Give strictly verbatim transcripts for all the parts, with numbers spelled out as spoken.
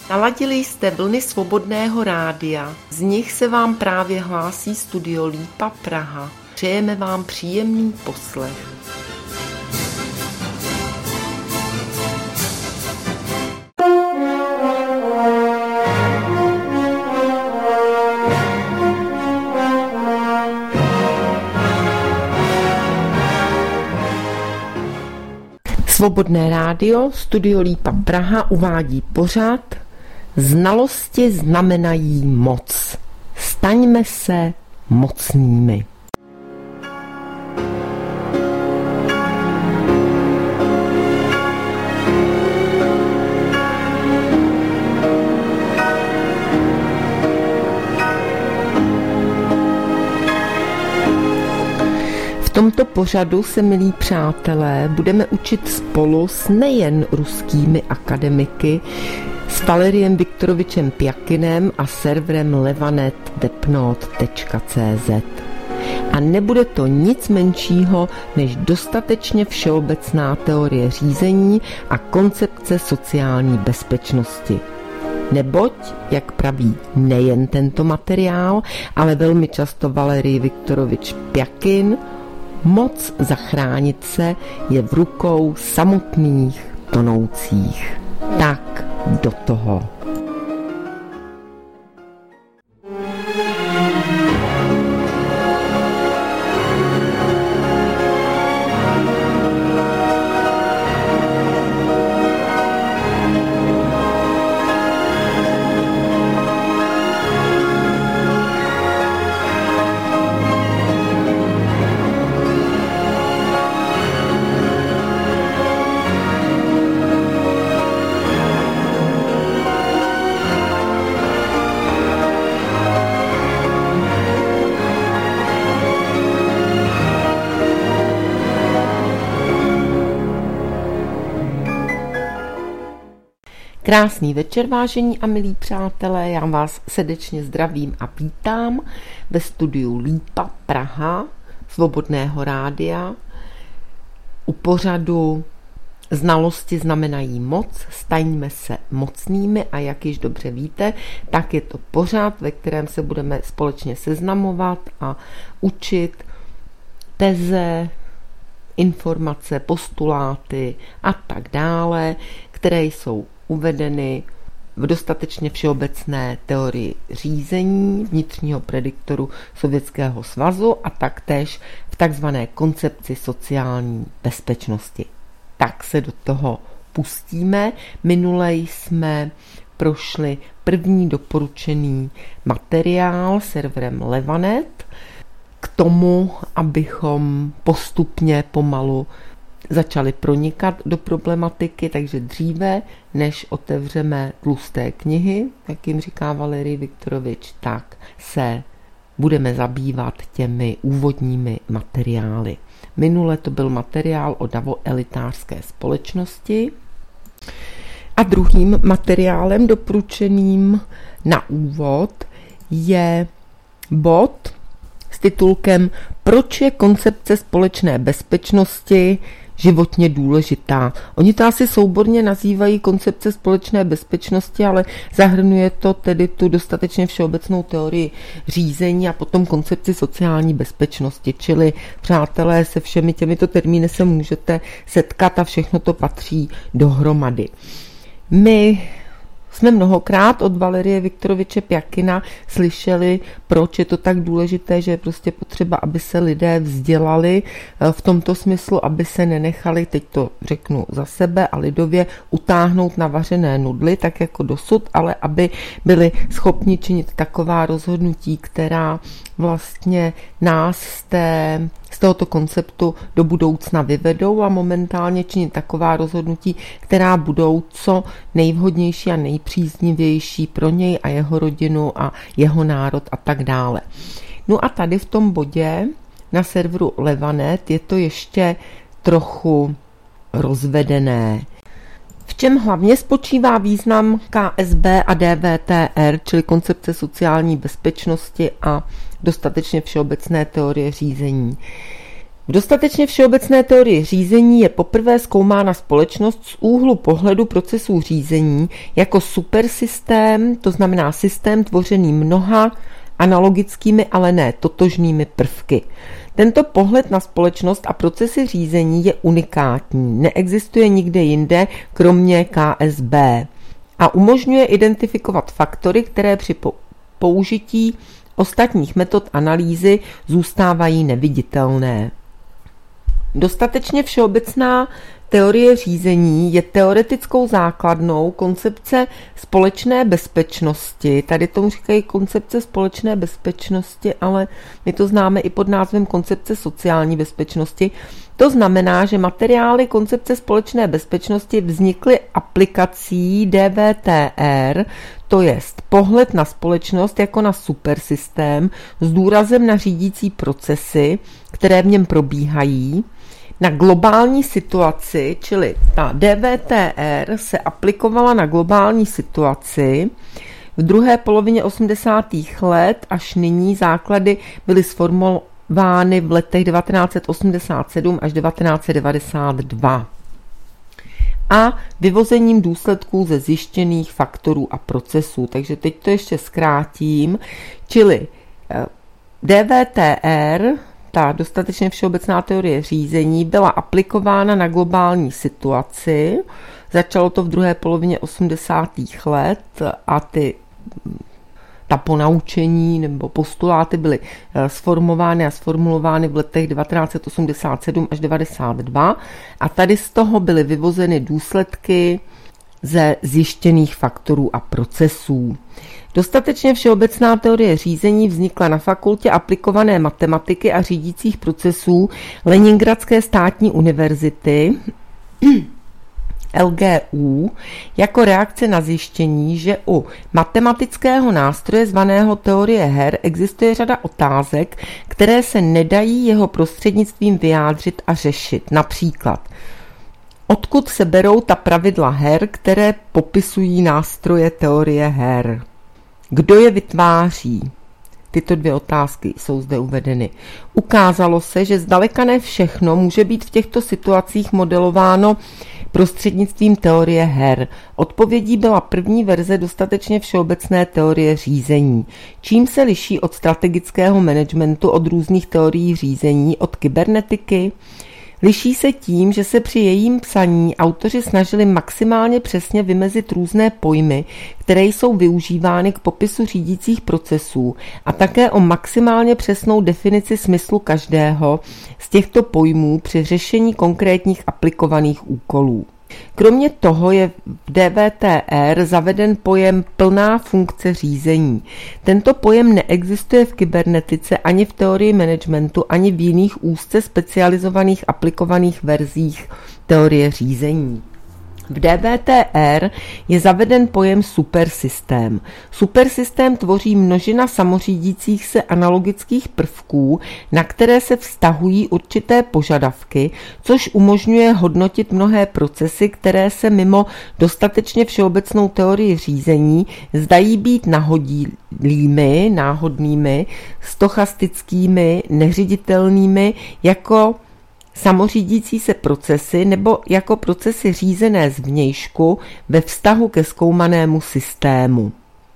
Naladili jste vlny Svobodného rádia, z nich se vám právě hlásí Studio Lípa Praha. Přejeme vám příjemný poslech. Svobodné rádio, Studio Lípa Praha uvádí pořad Znalosti znamenají moc. Staňme se mocnými. V tomto pořadu se, milí přátelé, budeme učit spolu s nejen ruskými akademiky, s Valeriem Viktorovičem Pjakinem a serverem levanet depnot tečka cé zet. A nebude to nic menšího než dostatečně všeobecná teorie řízení a koncepce sociální bezpečnosti. Neboť, jak praví nejen tento materiál, ale velmi často Valerij Viktorovič Pjakin, moc zachránit se je v rukou samotných tonoucích. Tak do toho. Krásný večer, vážení a milí přátelé, já vás srdečně zdravím a vítám ve studiu Lípa Praha, Svobodného rádia, u pořadu Znalosti znamenají moc, staňme se mocnými a jak již dobře víte, tak je to pořad, ve kterém se budeme společně seznamovat a učit teze, informace, postuláty a tak dále, které jsou uvedeny v dostatečně všeobecné teorii řízení vnitřního prediktoru Sovětského svazu a taktéž v takzvané koncepci sociální bezpečnosti. Tak se do toho pustíme. Minule jsme prošli první doporučený materiál serverem Levanet k tomu, abychom postupně pomalu začali pronikat do problematiky, takže dříve, než otevřeme tlusté knihy, jak jim říká Valerij Viktorovič, tak se budeme zabývat těmi úvodními materiály. Minule to byl materiál o davoelitářské společnosti a druhým materiálem doporučeným na úvod je bod s titulkem Proč je koncepce společné bezpečnosti životně důležitá. Oni to asi souborně nazývají koncepce společné bezpečnosti, ale zahrnuje to tedy tu dostatečně všeobecnou teorii řízení a potom koncepci sociální bezpečnosti, čili přátelé, se všemi těmito termíny se můžete setkat a všechno to patří dohromady. My jsme mnohokrát od Valerije Viktoroviče Pjakina slyšeli, proč je to tak důležité, že je prostě potřeba, aby se lidé vzdělali v tomto smyslu, aby se nenechali, teď to řeknu za sebe a lidově, utáhnout na vařené nudly, tak jako dosud, ale aby byli schopni činit taková rozhodnutí, která vlastně nás z, té, z tohoto konceptu do budoucna vyvedou a momentálně činit taková rozhodnutí, která budou co nejvhodnější a nejpříznivější pro něj a jeho rodinu a jeho národ a tak dále. No a tady v tom bodě na serveru Levanet je to ještě trochu rozvedené. V čem hlavně spočívá význam K S B a D V T R, čili koncepce sociální bezpečnosti a dostatečně všeobecné teorie řízení? V dostatečně všeobecné teorii řízení je poprvé zkoumána společnost z úhlu pohledu procesů řízení jako supersystém, to znamená systém tvořený mnoha analogickými, ale ne totožnými prvky. Tento pohled na společnost a procesy řízení je unikátní, neexistuje nikde jinde, kromě K S B, a umožňuje identifikovat faktory, které při použití ostatních metod analýzy zůstávají neviditelné. Dostatečně všeobecná teorie řízení je teoretickou základnou koncepce společné bezpečnosti. Tady tomu říkají koncepce společné bezpečnosti, ale my to známe i pod názvem koncepce sociální bezpečnosti. To znamená, že materiály koncepce společné bezpečnosti vznikly aplikací D V T R, to jest pohled na společnost jako na supersystém s důrazem na řídící procesy, které v něm probíhají, na globální situaci, čili ta D V T R se aplikovala na globální situaci. V druhé polovině osmdesátých let až nyní základy byly sformulovány v letech devatenáct set osmdesát sedm až devatenáct set devadesát dva. A vyvozením důsledků ze zjištěných faktorů a procesů. Takže teď to ještě zkrátím, čili D V T R, ta dostatečně všeobecná teorie řízení, byla aplikována na globální situaci. Začalo to v druhé polovině osmdesátých let a ty, ta ponaučení nebo postuláty byly sformovány a sformulovány v letech devatenáct set osmdesát sedm až devadesát dva a tady z toho byly vyvozeny důsledky ze zjištěných faktorů a procesů. Dostatečně všeobecná teorie řízení vznikla na fakultě aplikované matematiky a řídících procesů Leningradské státní univerzity L G U jako reakce na zjištění, že u matematického nástroje zvaného teorie her existuje řada otázek, které se nedají jeho prostřednictvím vyjádřit a řešit. Například, odkud se berou ta pravidla her, které popisují nástroje teorie her? Kdo je vytváří? Tyto dvě otázky jsou zde uvedeny. Ukázalo se, že zdaleka ne všechno může být v těchto situacích modelováno prostřednictvím teorie her. Odpovědí byla první verze dostatečně všeobecné teorie řízení. Čím se liší od strategického managementu, od různých teorií řízení, od kybernetiky? Liší se tím, že se při jejím psaní autoři snažili maximálně přesně vymezit různé pojmy, které jsou využívány k popisu řídících procesů, a také o maximálně přesnou definici smyslu každého z těchto pojmů při řešení konkrétních aplikovaných úkolů. Kromě toho je v D V T R zaveden pojem plná funkce řízení. Tento pojem neexistuje v kybernetice ani v teorii managementu, ani v jiných úzce specializovaných aplikovaných verzích teorie řízení. V D V T R je zaveden pojem supersystém. Supersystém tvoří množina samořídících se analogických prvků, na které se vztahují určité požadavky, což umožňuje hodnotit mnohé procesy, které se mimo dostatečně všeobecnou teorii řízení zdají být nahodilými, náhodnými, stochastickými, neřiditelnými, jako samořídící se procesy nebo jako procesy řízené zvnějšku ve vztahu ke zkoumanému systému.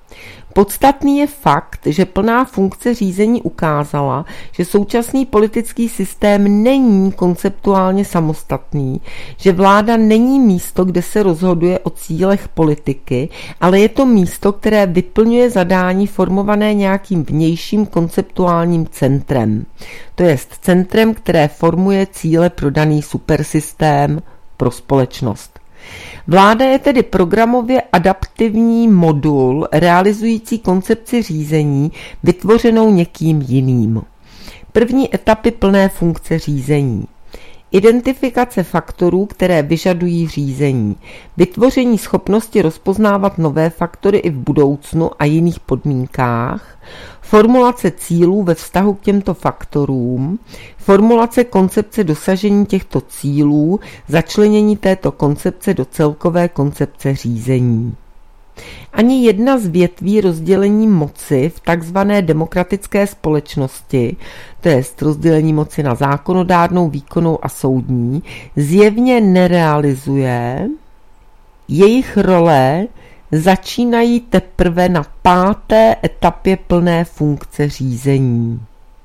Podstatný je fakt, že plná funkce řízení ukázala, že současný politický systém není konceptuálně samostatný, že vláda není místo, kde se rozhoduje o cílech politiky, ale je to místo, které vyplňuje zadání formované nějakým vnějším konceptuálním centrem. To jest centrem, které formuje cíle pro daný supersystém pro společnost. Vláda je tedy programově adaptivní modul realizující koncepci řízení vytvořenou někým jiným. První etapy plné funkce řízení. Identifikace faktorů, které vyžadují řízení. Vytvoření schopnosti rozpoznávat nové faktory i v budoucnu a jiných podmínkách. Formulace cílů ve vztahu k těmto faktorům. Formulace koncepce dosažení těchto cílů. Začlenění této koncepce do celkové koncepce řízení. Ani jedna z větví rozdělení moci v takzvané demokratické společnosti, to je rozdělení moci na zákonodárnou, výkonnou a soudní, zjevně nerealizuje. Jejich role začínají teprve na páté etapě plné funkce řízení.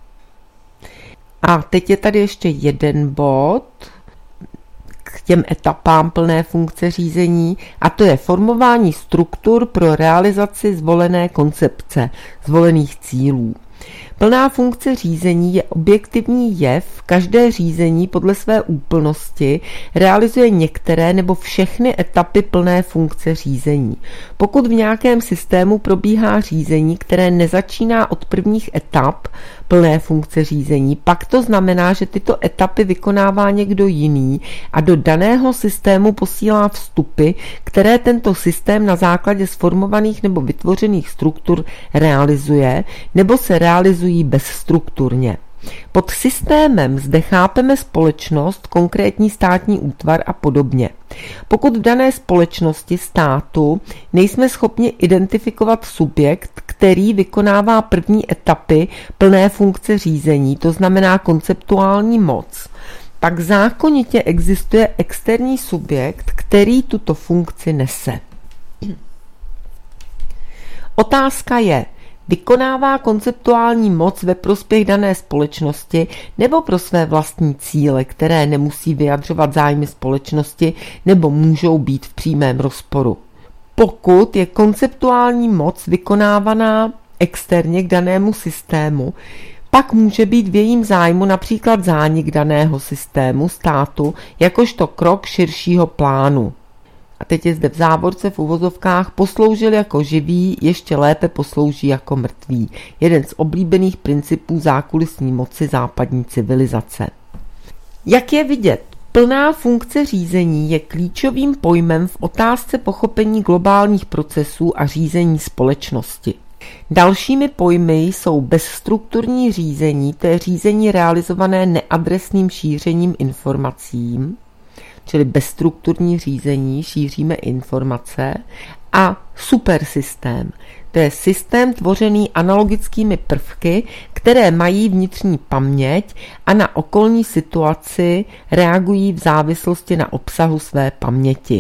A teď je tady ještě jeden bod k těm etapám plné funkce řízení, a to je formování struktur pro realizaci zvolené koncepce, zvolených cílů. Plná funkce řízení je objektivní jev, každé řízení podle své úplnosti realizuje některé nebo všechny etapy plné funkce řízení. Pokud v nějakém systému probíhá řízení, které nezačíná od prvních etap plné funkce řízení, pak to znamená, že tyto etapy vykonává někdo jiný a do daného systému posílá vstupy, které tento systém na základě sformovaných nebo vytvořených struktur realizuje, nebo se realizují bezstrukturně. Pod systémem zde chápeme společnost, konkrétní státní útvar a podobně. Pokud v dané společnosti státu nejsme schopni identifikovat subjekt, který vykonává první etapy plné funkce řízení, to znamená konceptuální moc, pak zákonitě existuje externí subjekt, který tuto funkci nese. Otázka je, vykonává konceptuální moc ve prospěch dané společnosti nebo pro své vlastní cíle, které nemusí vyjadřovat zájmy společnosti nebo můžou být v přímém rozporu. Pokud je konceptuální moc vykonávaná externě k danému systému, pak může být v jejím zájmu například zánik daného systému státu jakožto krok širšího plánu. A teď je zde v závorce v uvozovkách posloužil jako živý, ještě lépe poslouží jako mrtvý. Jeden z oblíbených principů zákulisní moci západní civilizace. Jak je vidět, plná funkce řízení je klíčovým pojmem v otázce pochopení globálních procesů a řízení společnosti. Dalšími pojmy jsou bezstrukturní řízení, to je řízení realizované neadresným šířením informací, čili bezstrukturní řízení, šíříme informace, a supersystém, to je systém tvořený analogickými prvky, které mají vnitřní paměť a na okolní situaci reagují v závislosti na obsahu své paměti.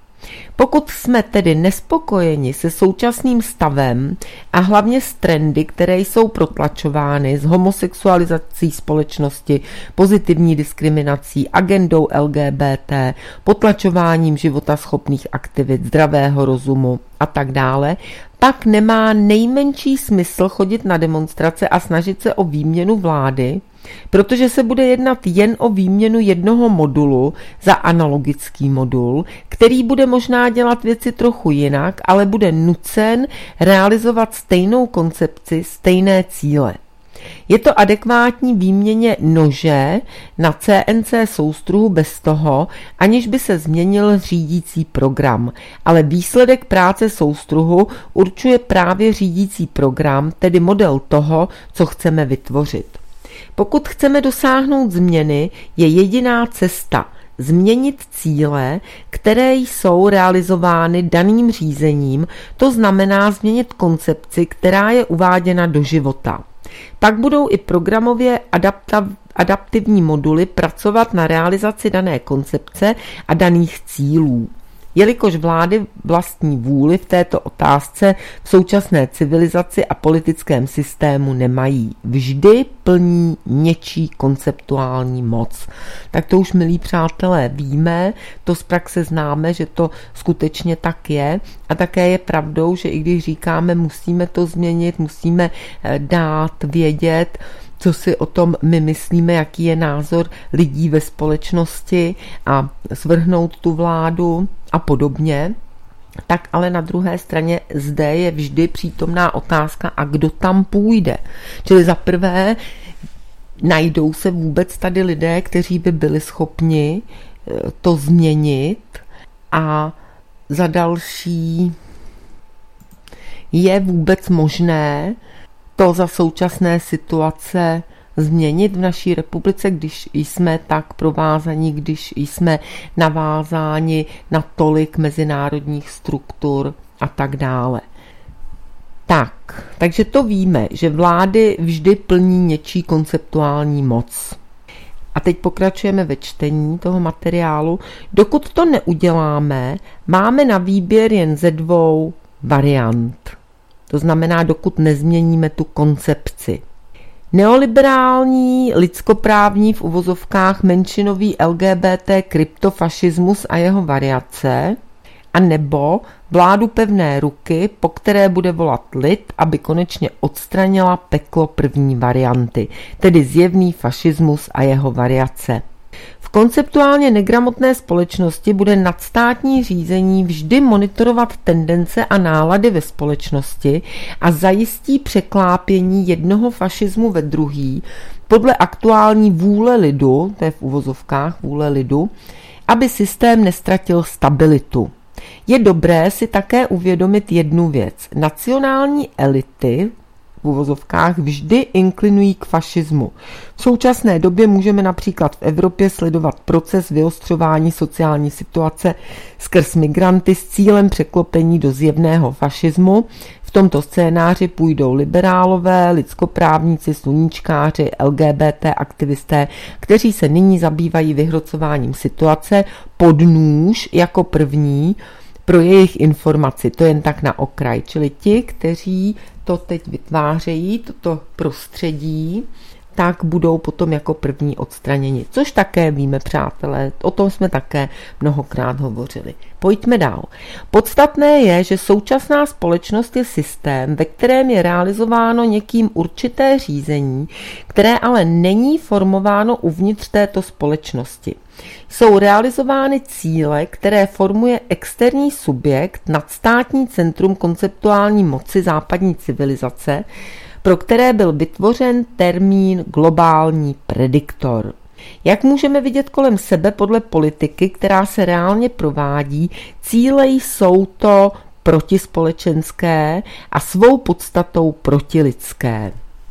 Pokud jsme tedy nespokojeni se současným stavem a hlavně s trendy, které jsou protlačovány s homosexualizací společnosti, pozitivní diskriminací, agendou L G B T, potlačováním životaschopných aktivit, zdravého rozumu a tak dále, pak nemá nejmenší smysl chodit na demonstrace a snažit se o výměnu vlády, protože se bude jednat jen o výměnu jednoho modulu za analogický modul, který bude možná dělat věci trochu jinak, ale bude nucen realizovat stejnou koncepci, stejné cíle. Je to adekvátní výměně nože na C N C soustruhu bez toho, aniž by se změnil řídící program, ale výsledek práce soustruhu určuje právě řídící program, tedy model toho, co chceme vytvořit. Pokud chceme dosáhnout změny, je jediná cesta změnit cíle, které jsou realizovány daným řízením, to znamená změnit koncepci, která je uváděna do života. Pak budou i programově adapta- adaptivní moduly pracovat na realizaci dané koncepce a daných cílů. Jelikož vlády vlastní vůli v této otázce v současné civilizaci a politickém systému nemají, vždy plní něčí konceptuální moc. Tak to už, milí přátelé, víme, to z praxe známe, že to skutečně tak je, a také je pravdou, že i když říkáme, musíme to změnit, musíme dát vědět, co si o tom my myslíme, jaký je názor lidí ve společnosti a svrhnout tu vládu a podobně, tak ale na druhé straně zde je vždy přítomná otázka, a kdo tam půjde. Čili za prvé, najdou se vůbec tady lidé, kteří by byli schopni to změnit, a za další, je vůbec možné to za současné situace změnit v naší republice, když jsme tak provázaní, když jsme navázáni na tolik mezinárodních struktur a tak dále. Tak, takže to víme, že vlády vždy plní něčí konceptuální moc. A teď pokračujeme ve čtení toho materiálu. Dokud to neuděláme, máme na výběr jen ze dvou variant. To znamená, dokud nezměníme tu koncepci. Neoliberální, lidskoprávní v uvozovkách menšinový L G B T kryptofašismus a jeho variace, a nebo vládu pevné ruky, po které bude volat lid, aby konečně odstranila peklo první varianty, tedy zjevný fašismus a jeho variace. V konceptuálně negramotné společnosti bude nadstátní řízení vždy monitorovat tendence a nálady ve společnosti a zajistí překlápění jednoho fašismu ve druhý podle aktuální vůle lidu, to je v uvozovkách vůle lidu, aby systém nestratil stabilitu. Je dobré si také uvědomit jednu věc. Nacionální elity v uvozovkách vždy inklinují k fašismu. V současné době můžeme například v Evropě sledovat proces vyostřování sociální situace skrz migranty s cílem překlopení do zjevného fašismu. V tomto scénáři půjdou liberálové, lidskoprávníci, sluníčkáři, L G B T aktivisté, kteří se nyní zabývají vyhrocováním situace pod nůž jako první pro jejich informaci. To jen tak na okraj. Čili ti, kteří to teď vytvářejí, toto prostředí, tak budou potom jako první odstraněni. Což také víme, přátelé, o tom jsme také mnohokrát hovořili. Pojďme dál. Podstatné je, že současná společnost je systém, ve kterém je realizováno někým určité řízení, které ale není formováno uvnitř této společnosti. Jsou realizovány cíle, které formuje externí subjekt, nadstátní centrum konceptuální moci západní civilizace, pro které byl vytvořen termín globální prediktor. Jak můžeme vidět kolem sebe podle politiky, která se reálně provádí, cíle jsou to protispolečenské a svou podstatou protilidské.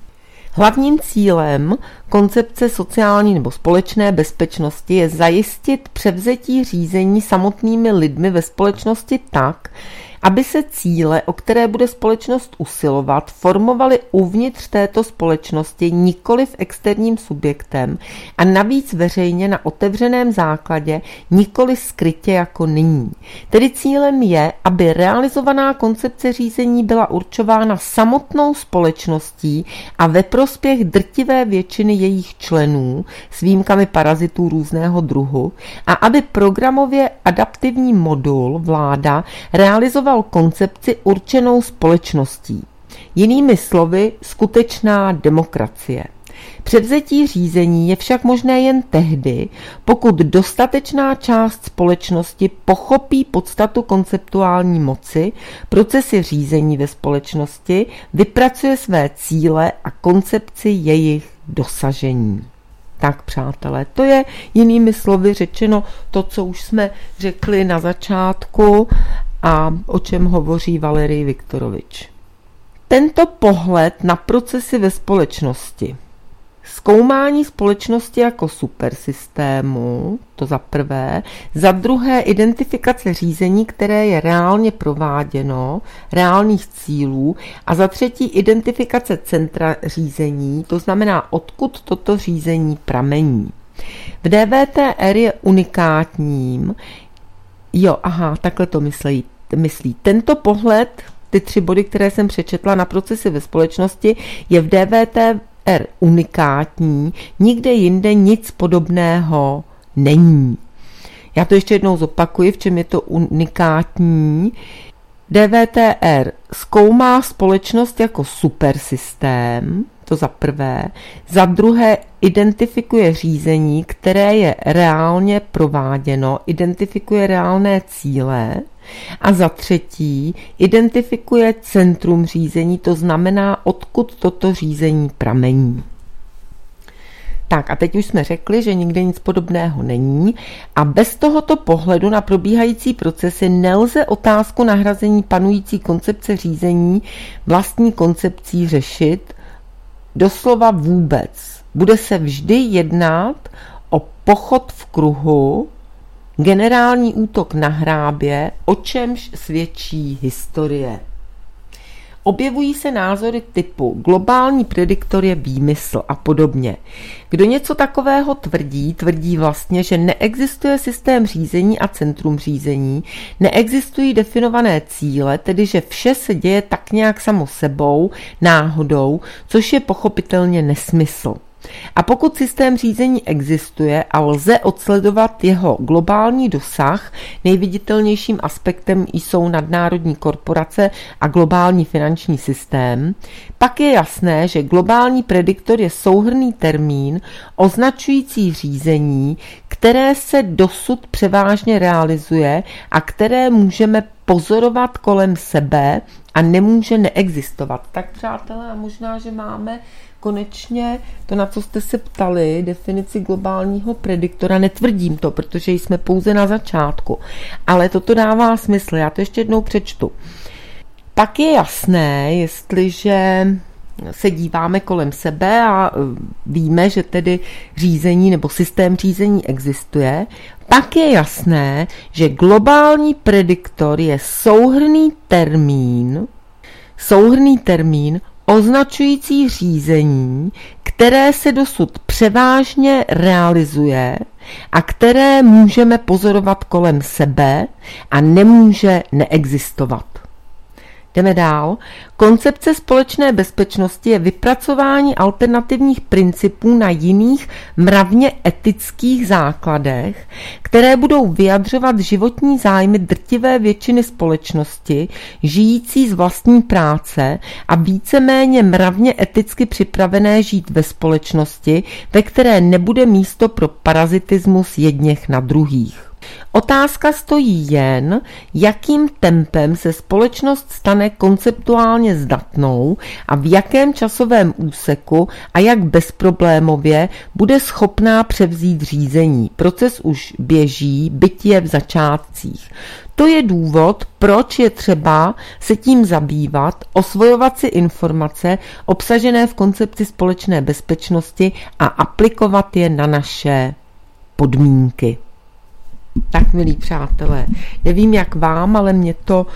Hlavním cílem koncepce sociální nebo společné bezpečnosti je zajistit převzetí řízení samotnými lidmi ve společnosti tak, aby se cíle, o které bude společnost usilovat, formovaly uvnitř této společnosti nikoliv externím subjektem a navíc veřejně na otevřeném základě, nikoli skrytě jako nyní. Tedy cílem je, aby realizovaná koncepce řízení byla určována samotnou společností a ve prospěch drtivé většiny jejich členů s výjimkami parazitů různého druhu a aby programově adaptivní modul vláda realizoval koncepci určenou společností. Jinými slovy, skutečná demokracie. Převzetí řízení je však možné jen tehdy, pokud dostatečná část společnosti pochopí podstatu konceptuální moci, procesy řízení ve společnosti, vypracuje své cíle a koncepci jejich dosažení. Tak, přátelé, to je jinými slovy řečeno to, co už jsme řekli na začátku a o čem hovoří Valerij Viktorovič. Tento pohled na procesy ve společnosti. Zkoumání společnosti jako supersystému, to za prvé, za druhé identifikace řízení, které je reálně prováděno, reálných cílů a za třetí identifikace centra řízení, to znamená, odkud toto řízení pramení. V D V T R je unikátním, jo, aha, takhle to myslí, myslí. Tento pohled, ty tři body, které jsem přečetla na procesy ve společnosti, je v D V T R unikátní, nikde jinde nic podobného není. Já to ještě jednou zopakuji, v čem je to unikátní. D V T R zkoumá společnost jako supersystém, to za prvé. Za druhé identifikuje řízení, které je reálně prováděno, identifikuje reálné cíle. A za třetí identifikuje centrum řízení, to znamená, odkud toto řízení pramení. Tak a teď už jsme řekli, že nikde nic podobného není a bez tohoto pohledu na probíhající procesy nelze otázku nahrazení panující koncepce řízení vlastní koncepcí řešit doslova vůbec. Bude se vždy jednat o pochod v kruhu, generální útok na hrábě, o čemž svědčí historie. Objevují se názory typu globální prediktor je výmysl a podobně. Kdo něco takového tvrdí, tvrdí vlastně, že neexistuje systém řízení a centrum řízení, neexistují definované cíle, tedy že vše se děje tak nějak samo sebou, náhodou, což je pochopitelně nesmysl. A pokud systém řízení existuje a lze odsledovat jeho globální dosah, nejviditelnějším aspektem jsou nadnárodní korporace a globální finanční systém, pak je jasné, že globální prediktor je souhrnný termín označující řízení, které se dosud převážně realizuje a které můžeme pozorovat kolem sebe a nemůže neexistovat. Tak přátelé, a možná, že máme konečně to, na co jste se ptali, definici globálního prediktora. Netvrdím to, protože jsme pouze na začátku, ale toto dává smysl. Já to ještě jednou přečtu. Pak je jasné, jestliže se díváme kolem sebe a víme, že tedy řízení nebo systém řízení existuje, pak je jasné, že globální prediktor je souhrnný termín, souhrnný termín označující řízení, které se dosud převážně realizuje a které můžeme pozorovat kolem sebe a nemůže neexistovat. Jdeme dál. Koncepce společné bezpečnosti je vypracování alternativních principů na jiných mravně etických základech, které budou vyjadřovat životní zájmy drtivé většiny společnosti, žijící z vlastní práce a víceméně mravně eticky připravené žít ve společnosti, ve které nebude místo pro parazitismus jedněch na druhých. Otázka stojí jen, jakým tempem se společnost stane konceptuálně zdatnou a v jakém časovém úseku a jak bezproblémově bude schopná převzít řízení. Proces už běží, byť je v začátcích. To je důvod, proč je třeba se tím zabývat, osvojovat si informace obsažené v koncepci společné bezpečnosti a aplikovat je na naše podmínky. Tak, milí přátelé, nevím jak vám, ale mě to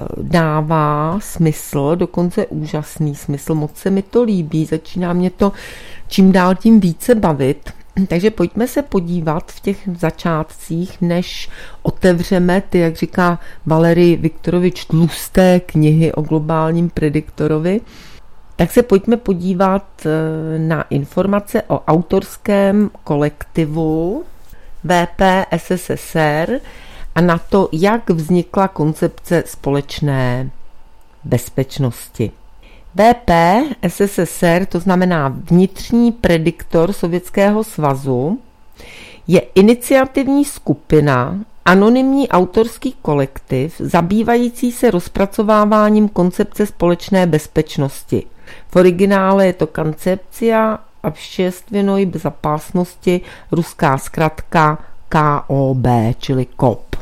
dává smysl, dokonce úžasný smysl, moc se mi to líbí, začíná mě to čím dál tím více bavit. Takže pojďme se podívat v těch začátcích, než otevřeme ty, jak říká Valery Viktorovič, tlusté knihy o globálním prediktorovi, tak se pojďme podívat na informace o autorském kolektivu V P S S S R a na to, jak vznikla koncepce společné bezpečnosti. V P S S S R, to znamená vnitřní prediktor Sovětského svazu, je iniciativní skupina, anonymní autorský kolektiv, zabývající se rozpracováváním koncepce společné bezpečnosti. V originále je to koncepcia общественной безопасности, ruská zkratka K O B, čili K O B.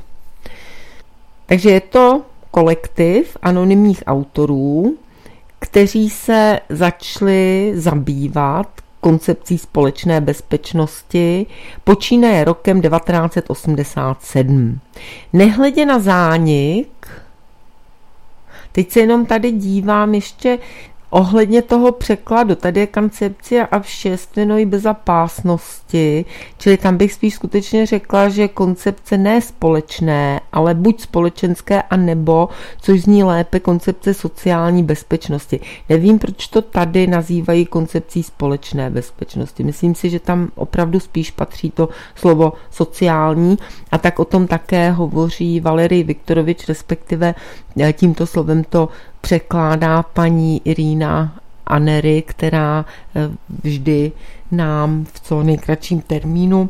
Takže je to kolektiv anonymních autorů, kteří se začali zabývat koncepcí společné bezpečnosti počínaje rokem devatenáct set osmdesát sedm. Nehledě na zánik, teď se jenom tady dívám ještě ohledně toho překladu, tady je koncepce общественной bezopásnosti, čili tam bych spíš skutečně řekla, že koncepce ne společné, ale buď společenské, a nebo, což zní lépe, koncepce sociální bezpečnosti. Nevím, proč to tady nazývají koncepcí společné bezpečnosti. Myslím si, že tam opravdu spíš patří to slovo sociální, a tak o tom také hovoří Valery Viktorovič, respektive tímto slovem to překládá paní Irina Anery, která vždy nám v co nejkratším termínu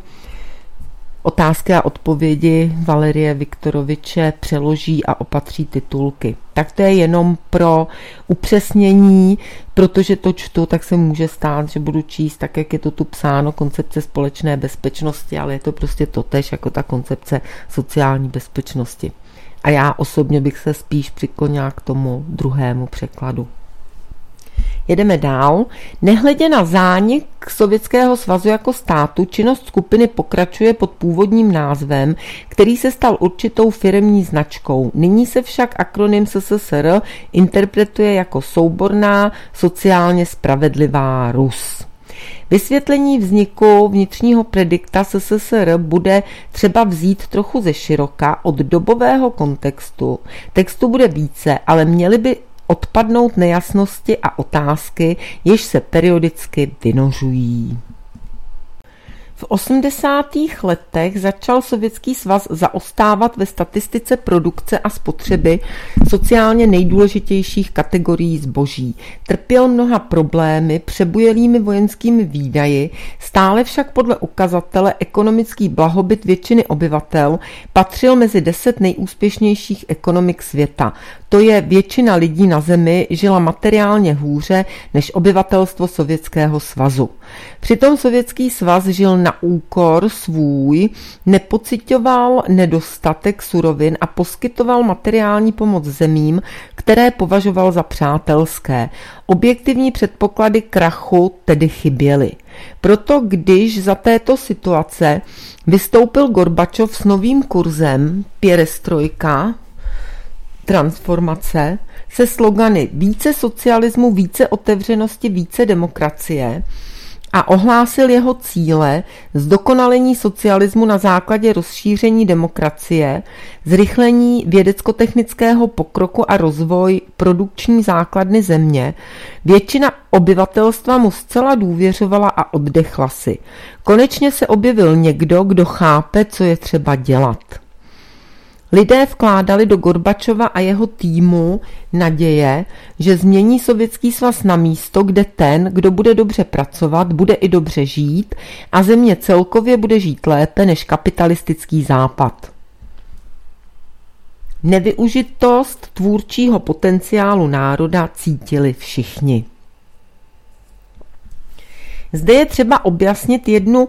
otázky a odpovědi Valerie Viktoroviče přeloží a opatří titulky. Tak to je jenom pro upřesnění, protože to čtu, tak se může stát, že budu číst tak, jak je to tu psáno, koncepce společné bezpečnosti, ale je to prostě totéž jako ta koncepce sociální bezpečnosti. A já osobně bych se spíš přiklonila k tomu druhému překladu. Jedeme dál. Nehledě na zánik Sovětského svazu jako státu, činnost skupiny pokračuje pod původním názvem, který se stal určitou firemní značkou. Nyní se však akronym S S S R interpretuje jako souborná sociálně spravedlivá Rus. Vysvětlení vzniku vnitřního predikta S S S R bude třeba vzít trochu ze široka od dobového kontextu. Textu bude více, ale měly by odpadnout nejasnosti a otázky, jež se periodicky vynořují. V osmdesátých letech začal Sovětský svaz zaostávat ve statistice produkce a spotřeby sociálně nejdůležitějších kategorií zboží. Trpěl mnoha problémy, přebujelými vojenskými výdaji, stále však podle ukazatele ekonomický blahobyt většiny obyvatel patřil mezi deset nejúspěšnějších ekonomik světa. To je většina lidí na zemi žila materiálně hůře než obyvatelstvo Sovětského svazu. Přitom Sovětský svaz žil na úkor svůj, nepociťoval nedostatek surovin a poskytoval materiální pomoc zemím, které považoval za přátelské. Objektivní předpoklady krachu tedy chyběly. Proto když za této situace vystoupil Gorbačov s novým kurzem Pěrestrojka, transformace, se slogany více socialismu, více otevřenosti, více demokracie a ohlásil jeho cíle zdokonalení socialismu na základě rozšíření demokracie, zrychlení vědecko-technického pokroku a rozvoj produkční základny země, většina obyvatelstva mu zcela důvěřovala a oddechla si. Konečně se objevil někdo, kdo chápe, co je třeba dělat. Lidé vkládali do Gorbačova a jeho týmu naděje, že změní Sovětský svaz na místo, kde ten, kdo bude dobře pracovat, bude i dobře žít a země celkově bude žít lépe než kapitalistický západ. Nevyužitost tvůrčího potenciálu národa cítili všichni. Zde je třeba objasnit jednu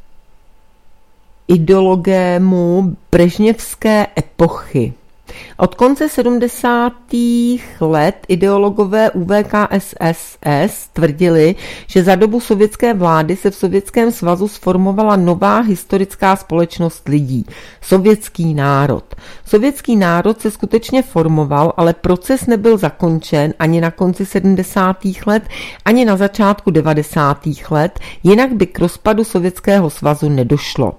ideologému brežněvské epochy. Od konce sedmdesátých let ideologové U V K S S tvrdili, že za dobu sovětské vlády se v Sovětském svazu sformovala nová historická společnost lidí, sovětský národ. Sovětský národ se skutečně formoval, ale proces nebyl zakončen ani na konci sedmdesátých let, ani na začátku devadesátých let, jinak by k rozpadu Sovětského svazu nedošlo.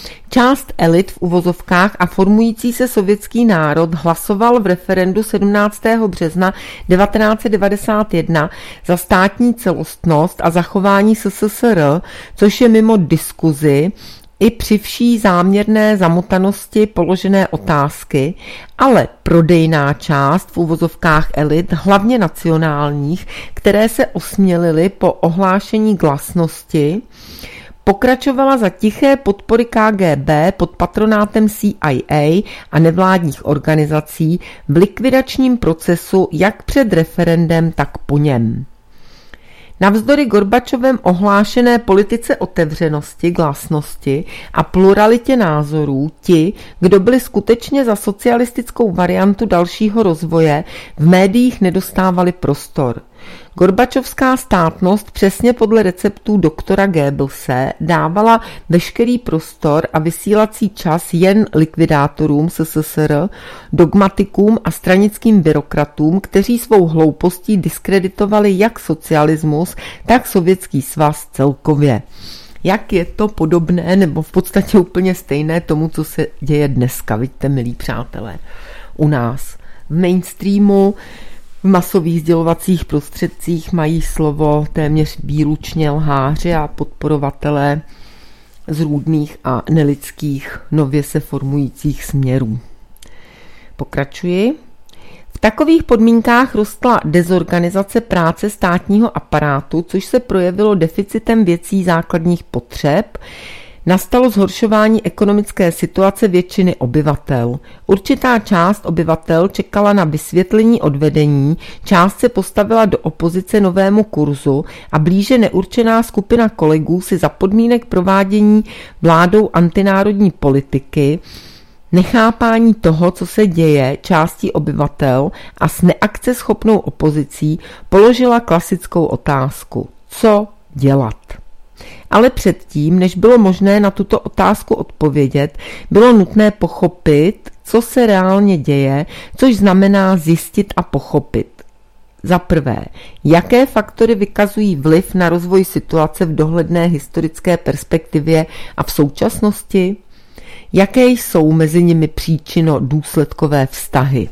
Část elit v uvozovkách a formující se sovětský národ hlasoval v referendu sedmnáctého března devatenáct set devadesát jedna za státní celostnost a zachování S S S R, což je mimo diskuzi i při vší záměrné zamotanosti položené otázky, ale prodejná část v uvozovkách elit, hlavně nacionálních, které se osmělily po ohlášení glasnosti, pokračovala za tiché podpory K G B pod patronátem C I A a nevládních organizací v likvidačním procesu jak před referendem, tak po něm. Navzdory Gorbačovem ohlášené politice otevřenosti, glasnosti a pluralitě názorů, ti, kdo byli skutečně za socialistickou variantu dalšího rozvoje, v médiích nedostávali prostor. Gorbačovská státnost přesně podle receptů doktora Goebbelse dávala veškerý prostor a vysílací čas jen likvidátorům S S S R, dogmatikům a stranickým byrokratům, kteří svou hloupostí diskreditovali jak socialismus, tak Sovětský svaz celkově. Jak je to podobné nebo v podstatě úplně stejné tomu, co se děje dneska, vidíte, milí přátelé, u nás v mainstreamu. V masových sdělovacích prostředcích mají slovo téměř výlučně lháři a podporovatelé zrůdných a nelidských nově se formujících směrů. Pokračuji. V takových podmínkách rostla dezorganizace práce státního aparátu, což se projevilo deficitem věcí základních potřeb. Nastalo zhoršování ekonomické situace většiny obyvatel. Určitá část obyvatel čekala na vysvětlení od vedení, část se postavila do opozice novému kurzu a blíže neurčená skupina kolegů si za podmínek provádění vládou antinárodní politiky nechápání toho, co se děje částí obyvatel a s neakceschopnou opozicí položila klasickou otázku: co dělat? Ale předtím, než bylo možné na tuto otázku odpovědět, bylo nutné pochopit, co se reálně děje, což znamená zjistit a pochopit. Za prvé, jaké faktory vykazují vliv na rozvoj situace v dohledné historické perspektivě a v současnosti? Jaké jsou mezi nimi příčino-důsledkové vztahy?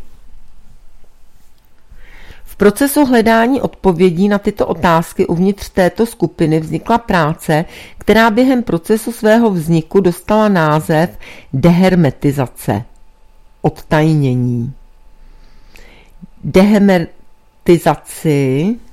V procesu hledání odpovědí na tyto otázky uvnitř této skupiny vznikla práce, která během procesu svého vzniku dostala název dehermetizace, odtajnění. Dehermetizaci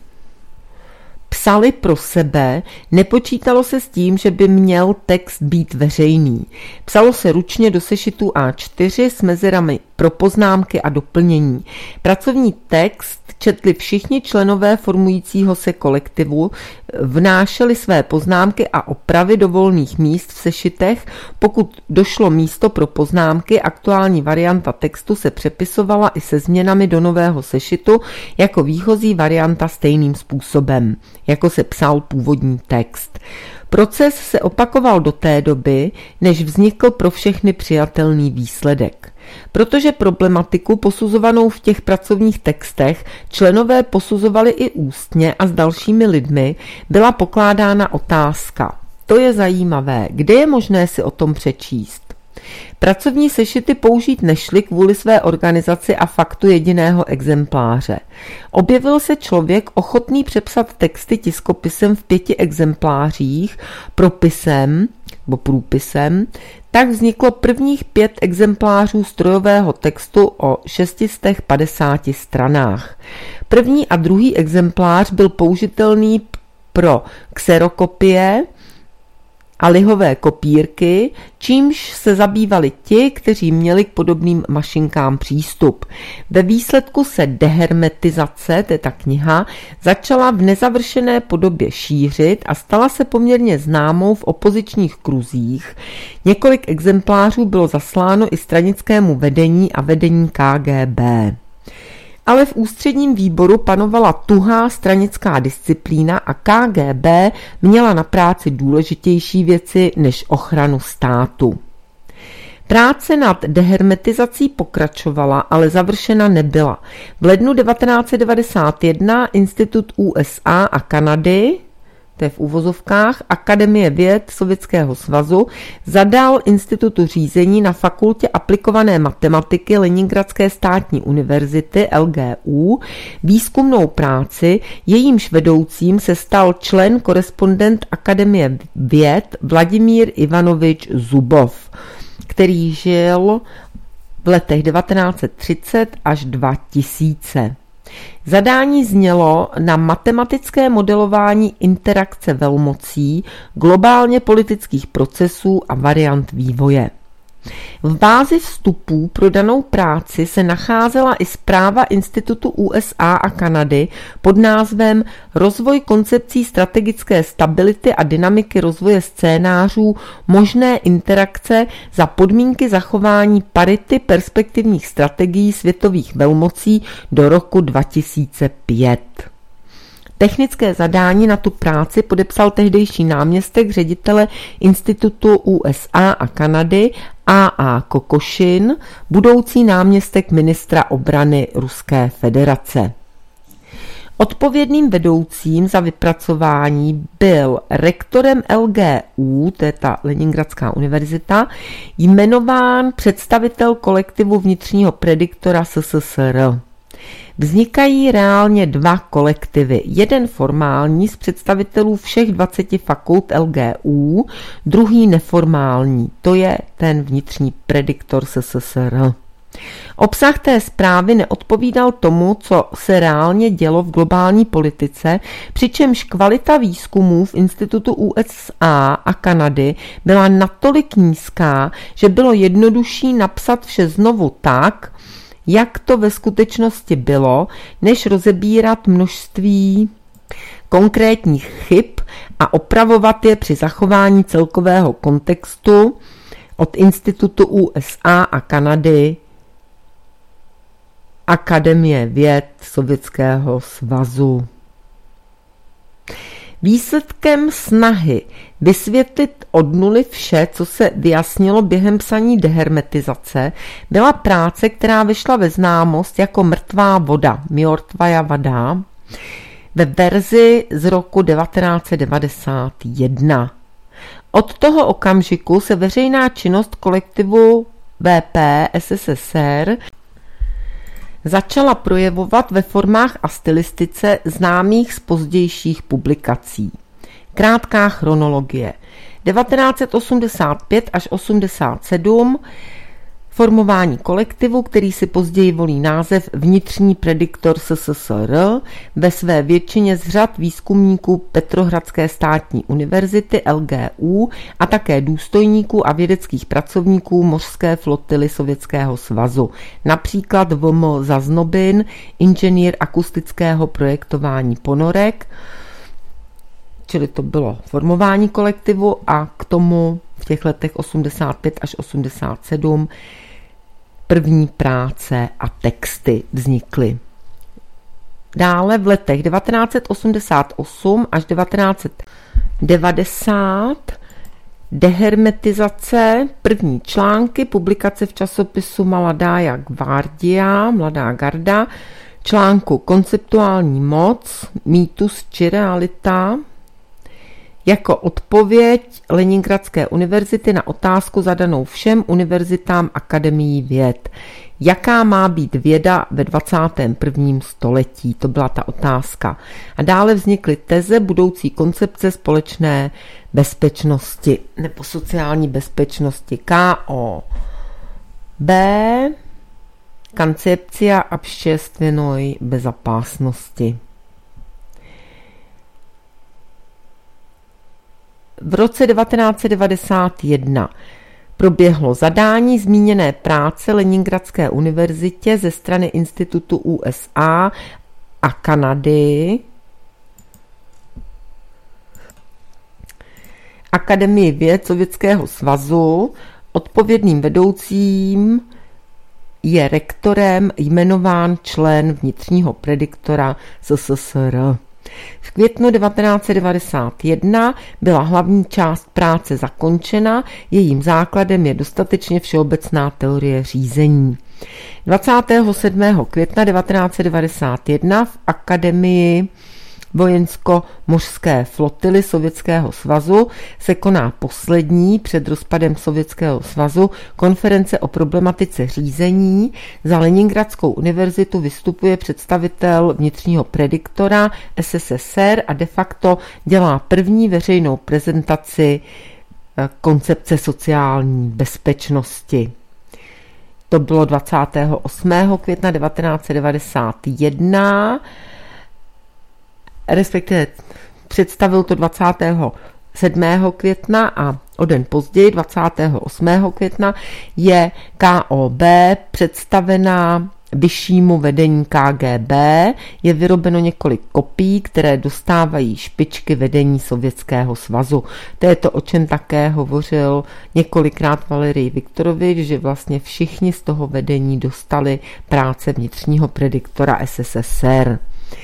psali pro sebe, nepočítalo se s tím, že by měl text být veřejný. Psalo se ručně do sešitů á čtyři s mezerami pro poznámky a doplnění. Pracovní text četli všichni členové formujícího se kolektivu, vnášeli své poznámky a opravy do volných míst v sešitech. Pokud došlo místo pro poznámky, aktuální varianta textu se přepisovala i se změnami do nového sešitu jako výchozí varianta stejným způsobem, jako se psal původní text. Proces se opakoval do té doby, než vznikl pro všechny přijatelný výsledek. Protože problematiku posuzovanou v těch pracovních textech členové posuzovali i ústně a s dalšími lidmi, byla pokládána otázka: to je zajímavé, kde je možné si o tom přečíst? Pracovní sešity použít nešly kvůli své organizaci a faktu jediného exempláře. Objevil se člověk ochotný přepsat texty tiskopisem v pěti exemplářích, propisem nebo průpisem, tak vzniklo prvních pět exemplářů strojového textu o šest set padesát stranách. První a druhý exemplář byl použitelný pro kserokopie a lihové kopírky, čímž se zabývali ti, kteří měli k podobným mašinkám přístup. Ve výsledku se dehermetizace, to je ta kniha, začala v nezavršené podobě šířit a stala se poměrně známou v opozičních kruzích. Několik exemplářů bylo zasláno i stranickému vedení a vedení ká gé bé. Ale v ústředním výboru panovala tuhá stranická disciplína a ká gé bé měla na práci důležitější věci než ochranu státu. Práce nad dehermetizací pokračovala, ale završena nebyla. V lednu devatenáct set devadesát jedna Institut ú es á a Kanady, to je v uvozovkách, Akademie věd Sovětského svazu, zadal Institutu řízení na Fakultě aplikované matematiky Leningradské státní univerzity el gé ú výzkumnou práci, jejímž vedoucím se stal člen korespondent Akademie věd Vladimír Ivanovič Zubov, který žil v letech devatenáct set třicet až dva tisíce. Zadání znělo na matematické modelování interakce velmocí, globálně politických procesů a variant vývoje. V bázi vstupů pro danou práci se nacházela i zpráva Institutu ú es á a Kanady pod názvem Rozvoj koncepcí strategické stability a dynamiky rozvoje scénářů možné interakce za podmínky zachování parity perspektivních strategií světových velmocí do roku dva tisíce pět. Technické zadání na tu práci podepsal tehdejší náměstek ředitele Institutu ú es á a Kanady á á Kokošin, budoucí náměstek ministra obrany Ruské federace. Odpovědným vedoucím za vypracování byl rektorem el gé ú, to je ta Leningradská univerzita, jmenován představitel kolektivu vnitřního prediktora es es es er. Vznikají reálně dva kolektivy. Jeden formální z představitelů všech dvaceti fakult el gé ú, druhý neformální, to je ten vnitřní prediktor es es es er. Obsah té zprávy neodpovídal tomu, co se reálně dělo v globální politice, přičemž kvalita výzkumů v Institutu ú es á a Kanady byla natolik nízká, že bylo jednodušší napsat vše znovu tak, jak to ve skutečnosti bylo, než rozebírat množství konkrétních chyb a opravovat je při zachování celkového kontextu od Institutu U S A a Kanady Akademie věd Sovětského svazu. Výsledkem snahy vysvětlit od nuly vše, co se vyjasnilo během psaní dehermetizace, byla práce, která vyšla ve známost jako Mrtvá voda, Mjortvaja voda, ve verzi z roku devatenáct set devadesát jedna. Od toho okamžiku se veřejná činnost kolektivu V P S S S R začala projevovat ve formách a stylistice známých z pozdějších publikací. Krátká chronologie. devatenáct set osmdesát pět až osmdesát sedm formování kolektivu, který si později volí název Vnitřní prediktor S S S R, ve své většině z řad výzkumníků Petrohradské státní univerzity L G U a také důstojníků a vědeckých pracovníků mořské flotily Sovětského svazu, například V M Zaznobin, inženýr akustického projektování ponorek, čili to bylo formování kolektivu, a k tomu v těch letech osmdesát pět až osmdesát sedm první práce a texty vznikly. Dále v letech devatenáct set osmdesát osm až devatenáct set devadesát dehermetizace, první články, publikace v časopisu Mladája gvardia, Mladá garda, článku Konceptuální moc, mýtus či realita, jako odpověď Leningradské univerzity na otázku zadanou všem univerzitám Akademií věd. Jaká má být věda ve dvacátém prvním století? To byla ta otázka. A dále vznikly teze budoucí koncepce společné bezpečnosti nebo sociální bezpečnosti. K O B Koncepcia общественной безопасности. V roce devatenáct set devadesát jedna proběhlo zadání zmíněné práce Leningradské univerzitě ze strany Institutu U S A a Kanady, Akademii věd Sovětského svazu. Odpovědným vedoucím je rektorem jmenován člen vnitřního prediktora S S S R. V květnu devatenáct set devadesát jedna byla hlavní část práce zakončena, jejím základem je dostatečně všeobecná teorie řízení. dvacátého sedmého května devatenáct set devadesát jedna v Akademii vojensko-mořské flotily Sovětského svazu se koná poslední před rozpadem Sovětského svazu konference o problematice řízení. Za Leningradskou univerzitu vystupuje představitel vnitřního prediktora S S S R a de facto dělá první veřejnou prezentaci koncepce sociální bezpečnosti. To bylo dvacátého osmého května devatenáct set devadesát jedna, respektive představil to dvacátého sedmého května a o den později, dvacátého osmého května, je K O B představená vyššímu vedení K G B. Je vyrobeno několik kopií, které dostávají špičky vedení Sovětského svazu. To je to, o čem také hovořil několikrát Valerij Viktorovič, že vlastně všichni z toho vedení dostali práce vnitřního prediktora S S S R.